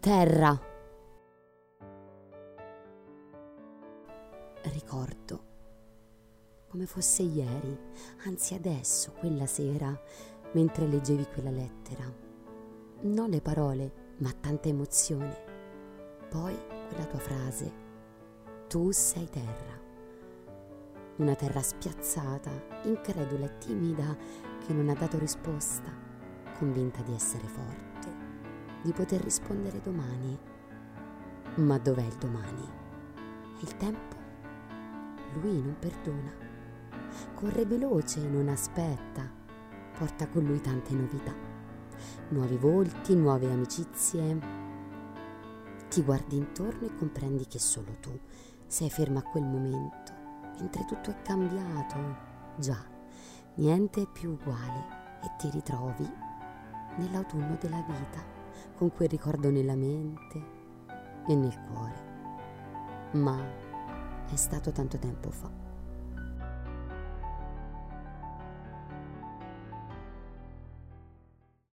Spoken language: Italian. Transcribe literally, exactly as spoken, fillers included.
Terra. Ricordo come fosse ieri, anzi adesso, quella sera, mentre leggevi quella lettera. Non le parole, ma tanta emozione. Poi quella tua frase: tu sei terra. Una terra spiazzata, incredula e timida, che non ha dato risposta, convinta di essere forte, di poter rispondere domani. Ma dov'è il domani? Il tempo? Lui non perdona. Corre veloce e non aspetta. Porta con lui tante novità. Nuovi volti, nuove amicizie. Ti guardi intorno e comprendi che solo tu sei ferma a quel momento, mentre tutto è cambiato. Già, niente è più uguale e ti ritrovi nell'autunno della vita, con quel ricordo nella mente e nel cuore. Ma è stato tanto tempo fa.